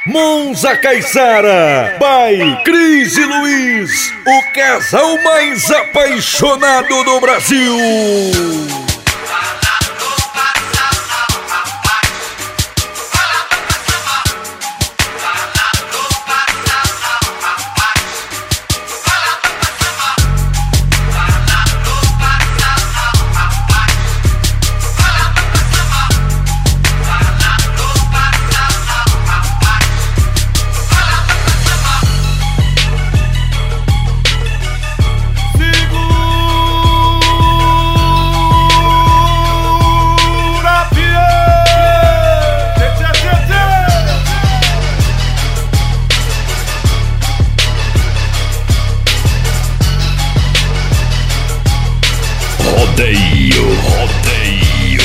Monza Caiçara, by Cris e Luiz, o casal mais apaixonado do Brasil. Rodeio.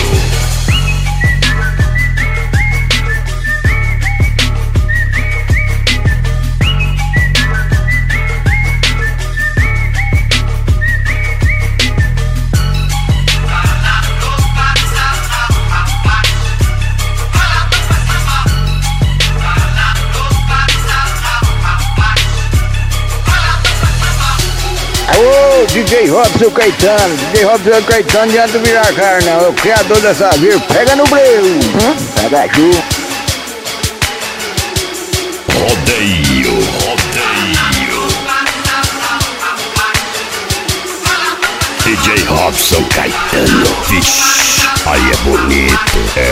Ô, DJ Robson Caetano de Alto Viracarna, o criador dessa vírgula, pega no breu, pega aqui. Rodeio. DJ Robson Caetano, vixe, aí é bonito.